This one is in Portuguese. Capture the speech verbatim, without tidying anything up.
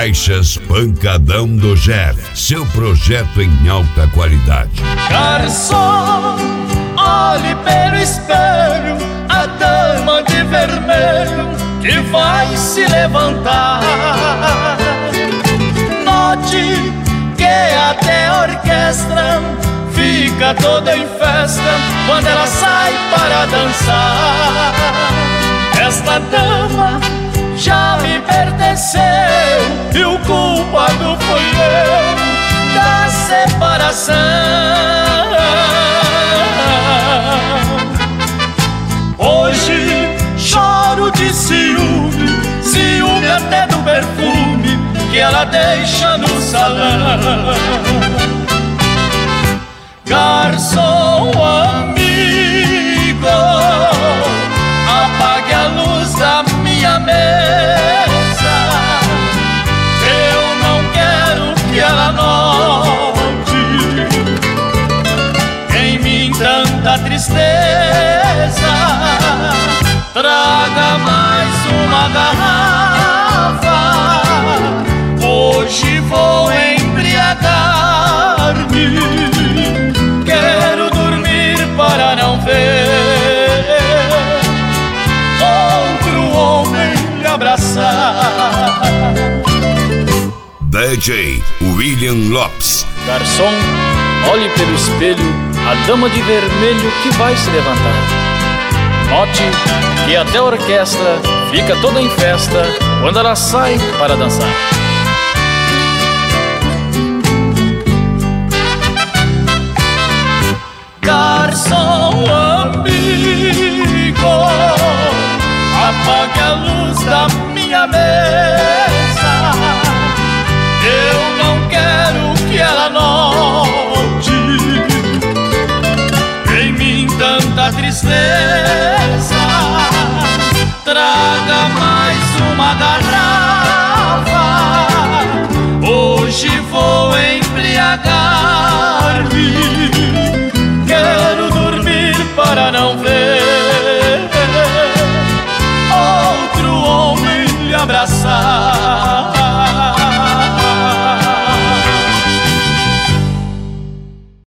Caixas Pancadão do Jeff, seu projeto em alta qualidade. Garçom, olhe pelo espelho a dama de vermelho que vai se levantar. Note que até a orquestra fica toda em festa quando ela sai para dançar. Esta dama já me pertenceu e o culpado fui eu da separação. Hoje choro de ciúme, ciúme até do perfume que ela deixa no salão. Garçom amigo, apague a luz da minha mesa. Eu não quero que ela note em mim tanta tristeza. Traga mais uma garrafa, hoje vou embriagar-me. Quero dormir para não ver outro homem me abraçar. D J William Lopes. Garçom, olhe pelo espelho a dama de vermelho que vai se levantar. Note que até a orquestra fica toda em festa quando ela sai para dançar. Garçom amigo, apague a luz da minha mesa. Eu não quero que ela note em mim tanta tristeza. Traga mais uma garrafa, hoje vou embriagar-me. Quero dormir para não ver outro homem lhe abraçar.